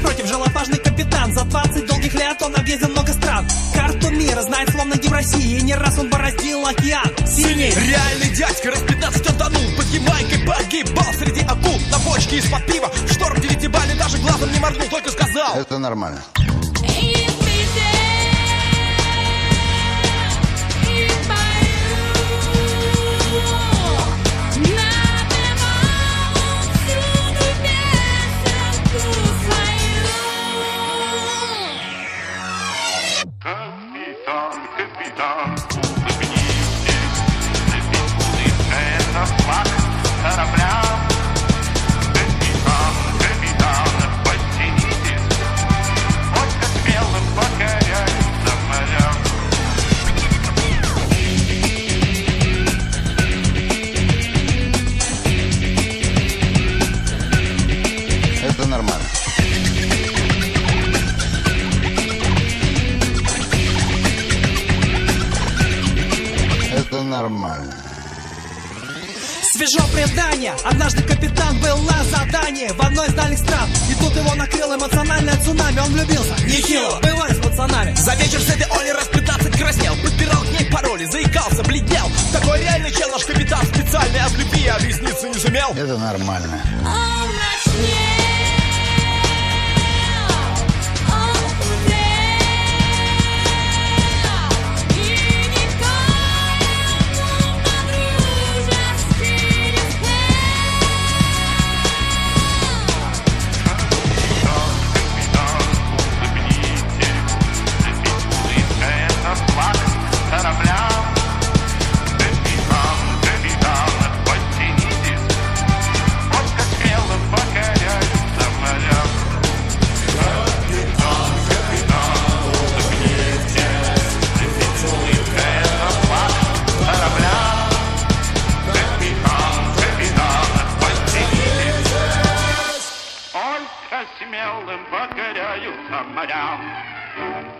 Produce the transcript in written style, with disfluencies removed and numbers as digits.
напротив жил отважный капитан. За 20 долгих лет он объездил много стран. Карту мира знает словно гимн России, и не раз он бороздил океан синий. Реальный дядька, раз 15 он тонул, под Ямайкой погибал среди акул. На бочке из-под пива, в шторм 9-бальный, даже глазом не моргнул, только сказал: это нормально. Капитан, улыбнитесь, ведь улыбка — это флаг корабля. Капитан, подтянитесь, только смелым покоряются моря. Это нормально. Это нормально. Свежо предание. Однажды капитан был на задании в одной из дальних стран, и тут его накрыло эмоциональное цунами. Он влюбился нехило, бывает с пацанами. За вечер с этой Олей раз 15 краснел, подбирал к ней пароли, заикался, бледнел. Такой реальный чел наш капитан, специальный от любви объясниться не сумел. Это нормально. Смелым покоряются морям.